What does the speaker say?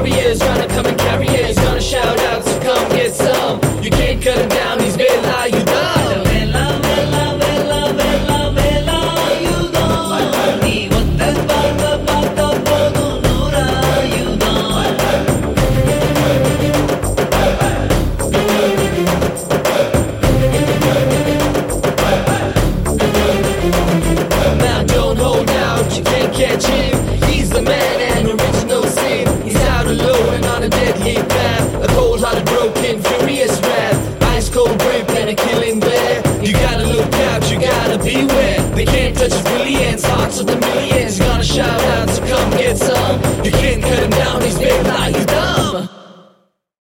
warriors gonna come and carry it. He's gonna shout out, so come get some. You can't cut him down, he's Vela, you dumb. Vela, Vela, Vela, Vela, Vela, you dumb. நீ ஒத்த பார்த்த போதும் நூறாயுதம். Now don't hold out, you can't catch him. He's the man and original sin. He's out alone on a deadly path. A cold-hearted, broken, furious wrath. Ice cold grip and a killing glare. You gotta look out, you gotta beware. They can't touch his brilliance, hearts of the millions. Gonna shout out, so come get some. You can't cut him down, he's big like he's dumb.